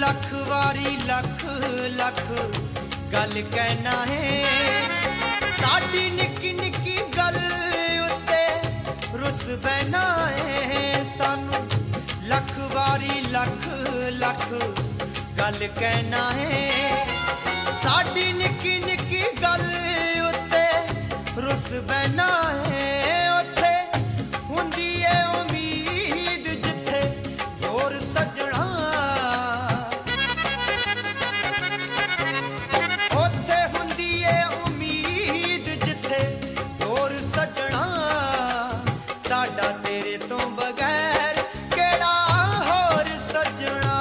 लख वारी लख लख गल कहना है साडी निक्की निक्की गल उत्ते रुस बहना है सानू लख वारी लख लख गल कहना है साडी निक्की निक्की गल उत्ते रुस बहना है उत्थे हुंदी है उम्मीद जिथे जोर सजना उत्थे हुंदी है उम्मीद जिथे जोर सजना साडा तेरे तो बगैर केड़ा होर सजना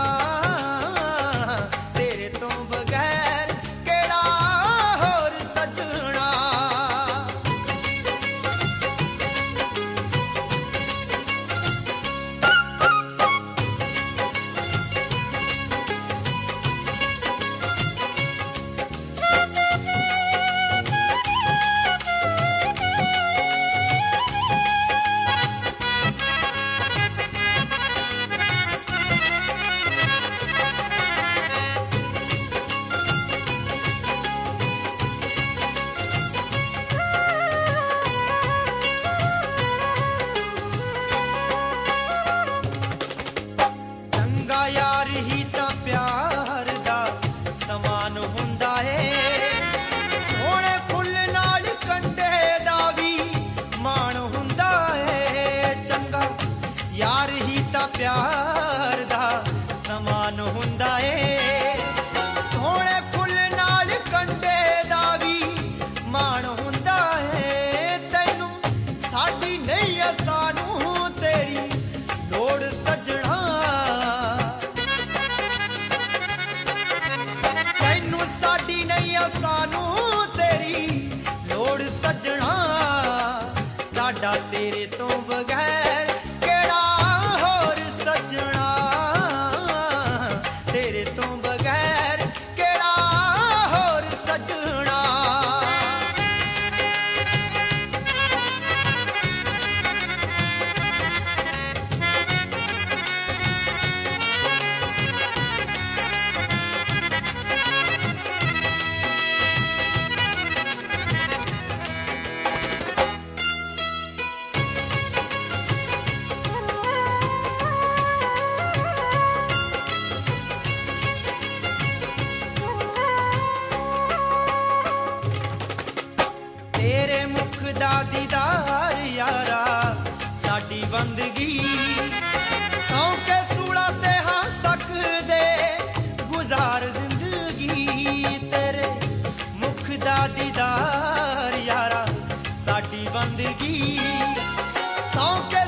तेरे तो बगैर केड़ा होर सजना यार ही तां प्यार दा समान हुंदा है सोहणे फुੱਲ नाल कंडे दा भी मान हुंदा है चंगा यार ही तां प्यार दा समान हुंदा है सोहणे फुੱਲ नाल कंडे दा भी मान हुंदा है तैनू साडी नहीं है सानू तेरी लोड़ सजना साडी नहीं सानू तेरी लोड़ सजना साडा तेरे तो बगैर केड़ा होर सजना तेरे तो बगैर केड़ा होर सजना तेरे मुख दा दीदार यारा साडी बंदगी सौ के सूड़ा ते हाँ सकदे गुजार जिंदगी तेरे मुख दा दीदार यारा साडी बंदगी सौ के